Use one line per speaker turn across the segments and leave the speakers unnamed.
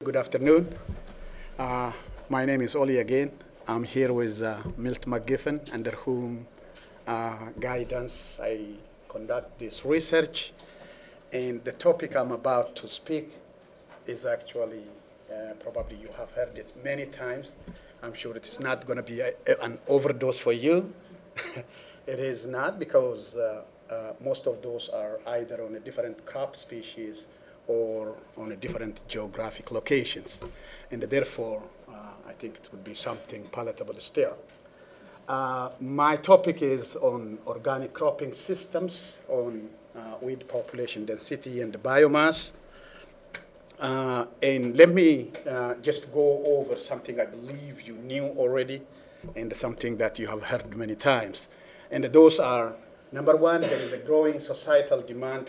Good afternoon. Uh, my name is Oli again. I'm here with Milt McGiffin, under whom guidance I conduct this research. And the topic I'm about to speak is actually, probably you have heard it many times. I'm sure it's not going to be an overdose for you. It is not, because most of those are either on a different crop species or on a different geographic locations. And therefore, I think it would be something palatable still. My topic is on organic cropping systems, on weed population density and biomass. And let me just go over something I believe you knew already and something that you have heard many times. And those are, number one, there is a growing societal demand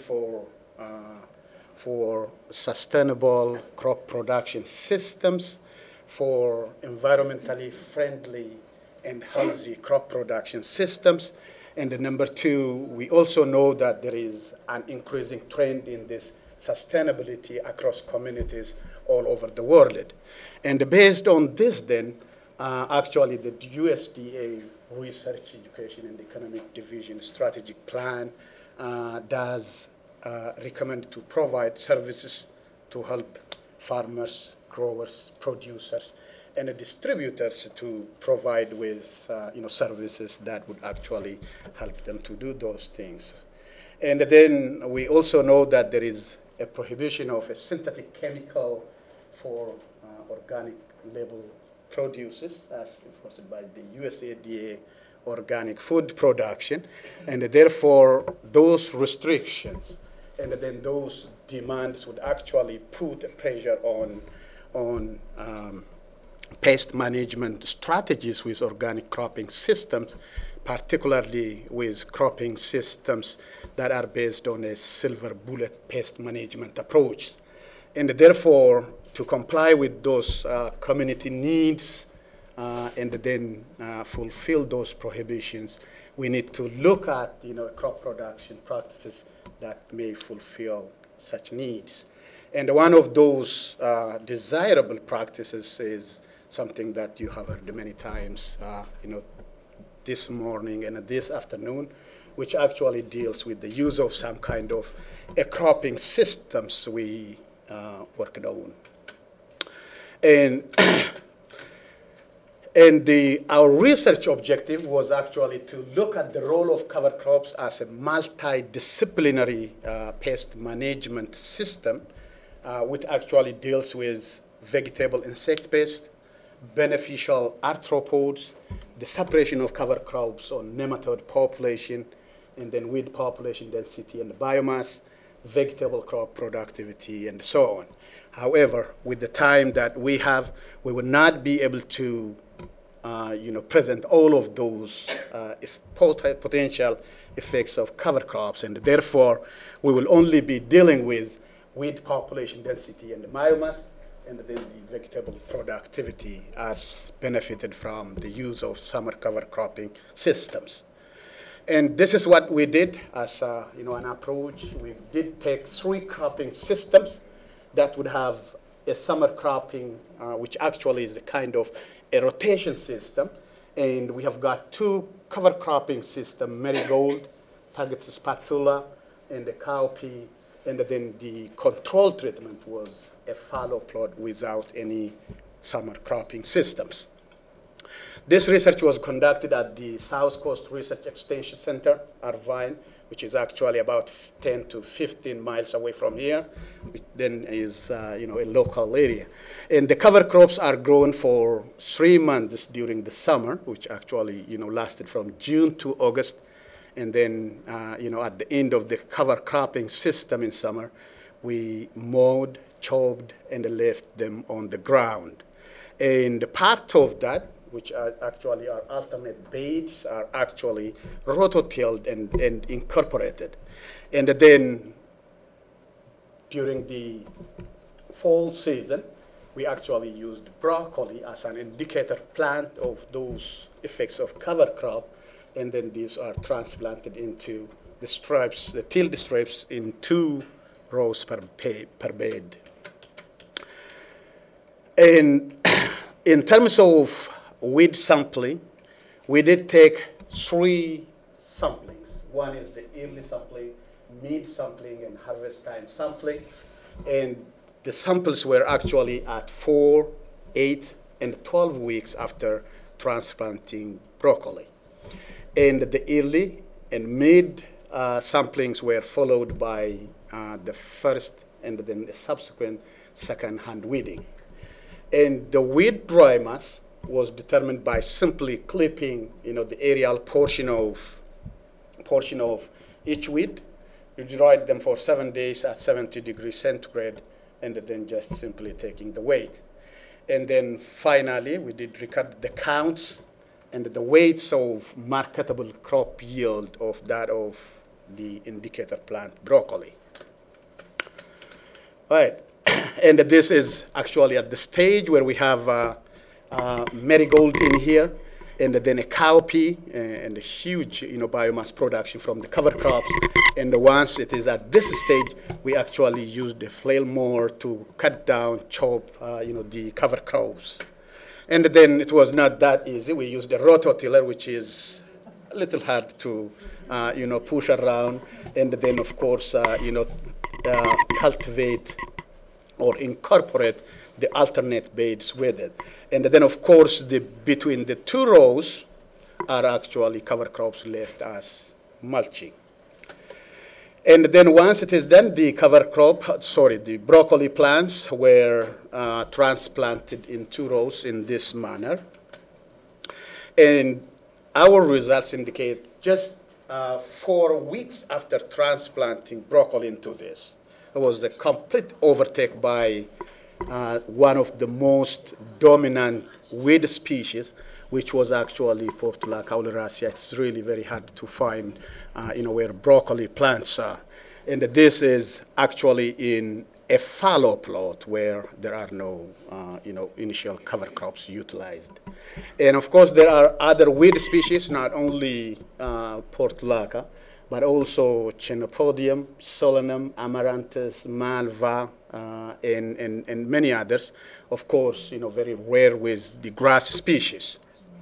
for sustainable crop production systems, for environmentally friendly and healthy crop production systems. And number two, we also know that there is an increasing trend in this sustainability across communities all over the world. And based on this, then, actually, the USDA Research, Education, and Economic Division Strategic Plan does recommend to provide services to help farmers, growers, producers, and distributors to provide with services that would actually help them to do those things. And then we also know that there is a prohibition of a synthetic chemical for organic label produces, as enforced by the USAID organic food production. And therefore, those restrictions and then those demands would actually put pressure on pest management strategies with organic cropping systems, particularly with cropping systems that are based on a silver bullet pest management approach. And therefore, to comply with those community needs and then fulfill those prohibitions, we need to look at crop production practices that may fulfill such needs. And one of those desirable practices is something that you have heard many times, this morning and this afternoon, which actually deals with the use of some kind of a cropping systems we worked on. And our research objective was actually to look at the role of cover crops as a multidisciplinary pest management system, which actually deals with vegetable insect pests, beneficial arthropods, the separation of cover crops on nematode population, and then weed population density and biomass, vegetable crop productivity, and so on. However, with the time that we have, we will not be able to present all of those potential effects of cover crops, and therefore we will only be dealing with weed population density and biomass, and then the vegetable productivity as benefited from the use of summer cover cropping systems. And this is what we did as an approach. We did take 3 cropping systems that would have a summer cropping, which actually is a kind of a rotation system. And we have got 2 cover cropping system, marigold, target spatula, and the cowpea. And then the control treatment was a fallow plot without any summer cropping systems. This research was conducted at the South Coast Research Extension Center, Irvine, which is actually about 10 to 15 miles away from here, which then is a local area. And the cover crops are grown for 3 months during the summer, which actually lasted from June to August. And then at the end of the cover cropping system in summer, we mowed, chopped, and left them on the ground. And part of that, which are actually our alternate beds, are actually rototilled and incorporated. And then during the fall season, we actually used broccoli as an indicator plant of those effects of cover crop, and then these are transplanted into the stripes, the tilled stripes, in 2 rows per bed. And in terms of weed sampling, we did take 3 samplings. One is the early sampling, mid sampling, and harvest time sampling. And the samples were actually at 4, 8, and 12 weeks after transplanting broccoli. And the early and mid samplings were followed by the first and then the subsequent second hand weeding. And the weed dry mass was determined by simply clipping, the aerial portion of each weed. You dried them for 7 days at 70 degrees centigrade, and then just simply taking the weight. And then finally, we did record the counts and the weights of marketable crop yield of that of the indicator plant broccoli. All right. And this is actually at the stage where we have marigold in here, and then a cowpea and a huge biomass production from the cover crops. And once it is at this stage, we actually use the flail mower to cut down, chop the cover crops. And then it was not that easy. We used the rototiller, which is a little hard to push around, and then of course cultivate or incorporate the alternate beds with it. And then, of course, between the 2 rows are actually cover crops left as mulching. And then once it is done, the the broccoli plants were transplanted in 2 rows in this manner. And our results indicate just 4 weeks after transplanting broccoli into this, it was a complete overtake by one of the most dominant weed species, which was actually Portulaca oleracea. It's really very hard to find, where broccoli plants are. And this is actually in a fallow plot where there are no, initial cover crops utilized. And of course, there are other weed species, not only Portulaca, but also Chenopodium, Solanum, Amaranthus, Malva, and many others. Of course, very rare with the grass species.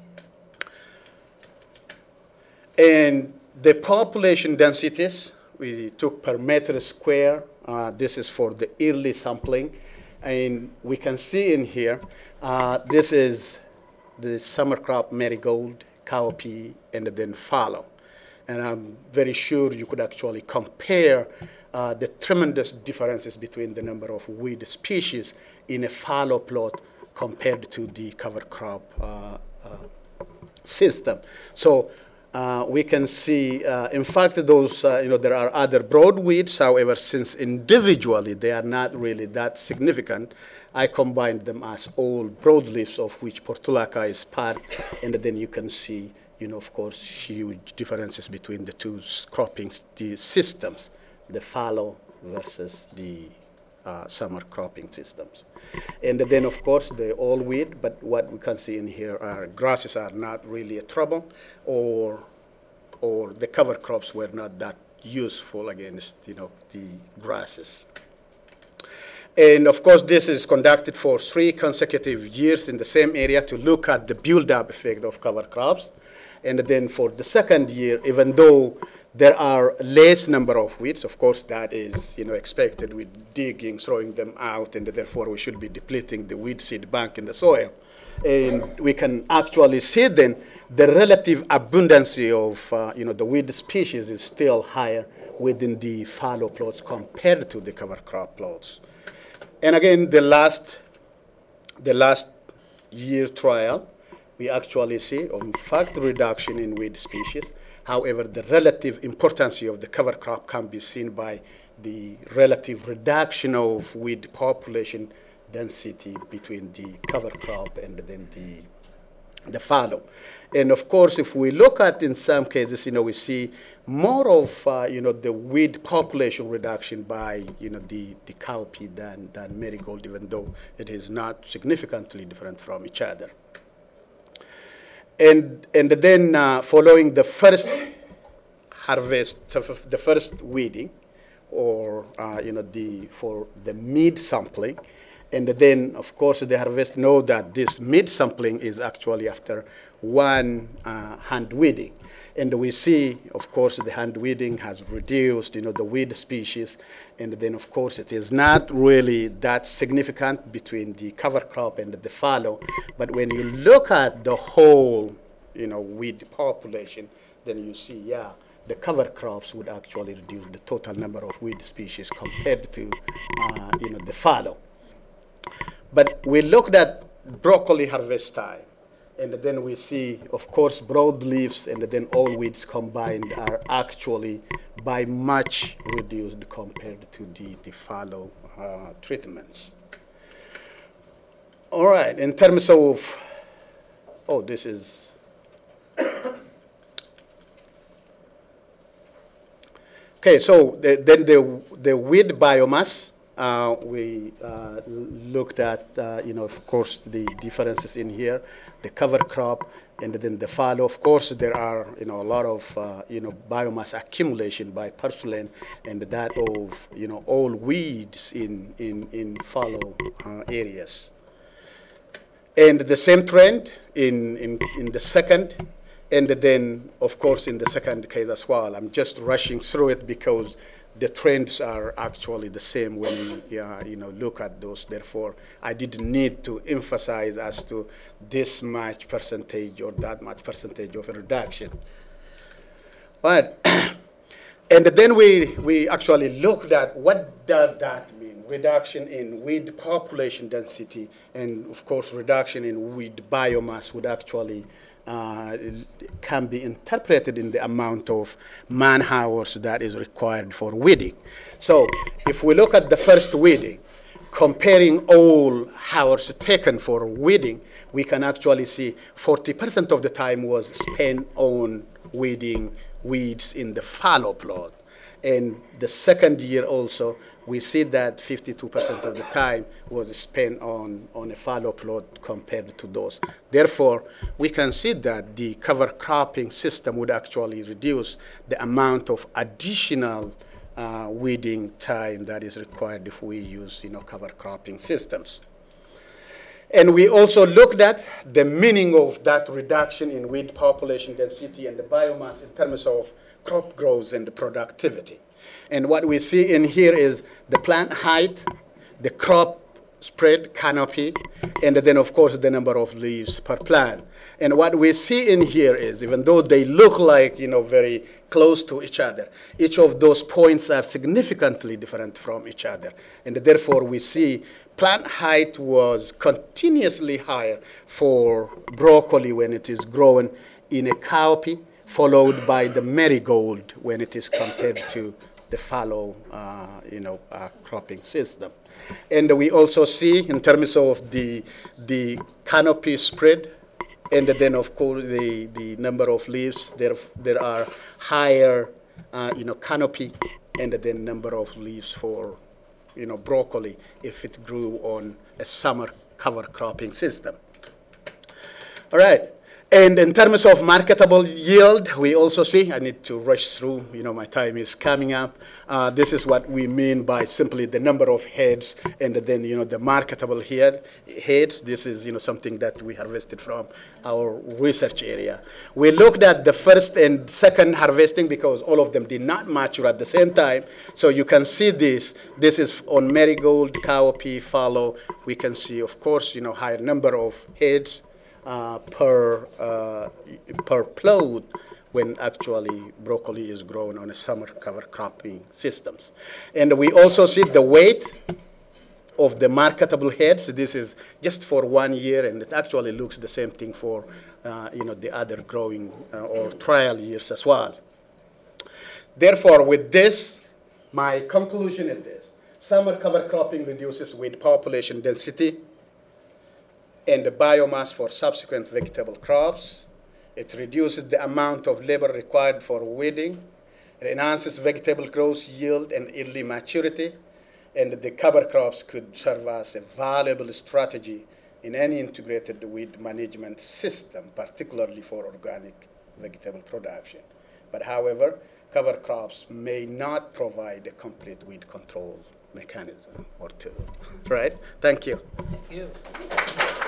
And the population densities we took per meter square. This is for the early sampling. And we can see in here, this is the summer crop marigold, cowpea, and then fallow. And I'm very sure you could actually compare the tremendous differences between the number of weed species in a fallow plot compared to the cover crop system. So we can see, in fact, those, there are other broad weeds. However, since individually they are not really that significant, I combined them as all broadleafs, of which Portulaca is part, and then you can see, of course, huge differences between the 2 cropping systems, the fallow versus the summer cropping systems. And then, of course, the all weed, but what we can see in here are grasses are not really a trouble, or the cover crops were not that useful against, the grasses. And of course, this is conducted for 3 consecutive years in the same area to look at the build-up effect of cover crops. And then for the second year, even though there are less number of weeds, of course, that is expected with digging, throwing them out, and therefore we should be depleting the weed seed bank in the soil. And we can actually see then the relative abundance of the weed species is still higher within the fallow plots compared to the cover crop plots. And again, the last year trial, we actually see, in fact, reduction in weed species. However, the relative importance of the cover crop can be seen by the relative reduction of weed population density between the cover crop and then the fallow. And of course, if we look at, in some cases, we see more of, the weed population reduction by, the cowpea than marigold, even though it is not significantly different from each other. And then following the first harvest, the first weeding, or for the mid sampling, And then, of course, the harvest know that this mid-sampling is actually after one hand weeding. And we see, of course, the hand weeding has reduced, the weed species. And then, of course, it is not really that significant between the cover crop and the fallow. But when you look at the whole, weed population, then you see, yeah, the cover crops would actually reduce the total number of weed species compared to, the fallow. But we looked at broccoli harvest time, and then we see, of course, broadleaves and then all weeds combined are actually by much reduced compared to the fallow treatments. All right, in terms of, this is, okay, so then the weed biomass, we looked at, of course, the differences in here, the cover crop, and then the fallow. Of course, there are, a lot of, biomass accumulation by purslane, and that of, all weeds in fallow areas. And the same trend in the second, and then, of course, in the second case as well. I'm just rushing through it because the trends are actually the same when you look at those. Therefore, I didn't need to emphasize as to this much percentage or that much percentage of a reduction. But and then we actually looked at what does that mean, reduction in weed population density, and of course reduction in weed biomass would actually can be interpreted in the amount of man hours that is required for weeding. So if we look at the first weeding, comparing all hours taken for weeding, we can actually see 40% of the time was spent on weeding weeds in the fallow plot. And the second year also, we see that 52% of the time was spent on a fallow plot compared to those. Therefore, we can see that the cover cropping system would actually reduce the amount of additional weeding time that is required if we use, cover cropping systems. And we also looked at the meaning of that reduction in weed population density and the biomass in terms of crop growth and the productivity. And what we see in here is the plant height, the crop spread canopy, and then, of course, the number of leaves per plant. And what we see in here is, even though they look like, very close to each other, each of those points are significantly different from each other. And therefore, we see plant height was continuously higher for broccoli when it is grown in a cowpea, followed by the marigold when it is compared to the fallow, cropping system. And we also see in terms of the canopy spread, and then of course the number of leaves, there are higher, canopy, and then number of leaves for, broccoli if it grew on a summer cover cropping system. All right. And in terms of marketable yield, we also see, I need to rush through, my time is coming up. This is what we mean by simply the number of heads and then, the marketable heads. This is, something that we harvested from our research area. We looked at the first and second harvesting because all of them did not mature at the same time. So you can see this. This is on marigold, cowpea, fallow. We can see, of course, higher number of heads per plot when actually broccoli is grown on a summer cover cropping systems. And we also see the weight of the marketable heads. This is just for 1 year, and it actually looks the same thing for the other growing or trial years as well. Therefore, with this, my conclusion is this: summer cover cropping reduces weed population density and the biomass for subsequent vegetable crops. It reduces the amount of labor required for weeding. It enhances vegetable growth, yield, and early maturity. And the cover crops could serve as a valuable strategy in any integrated weed management system, particularly for organic vegetable production. But however, cover crops may not provide a complete weed control mechanism or tool, right? Thank you.
Thank you.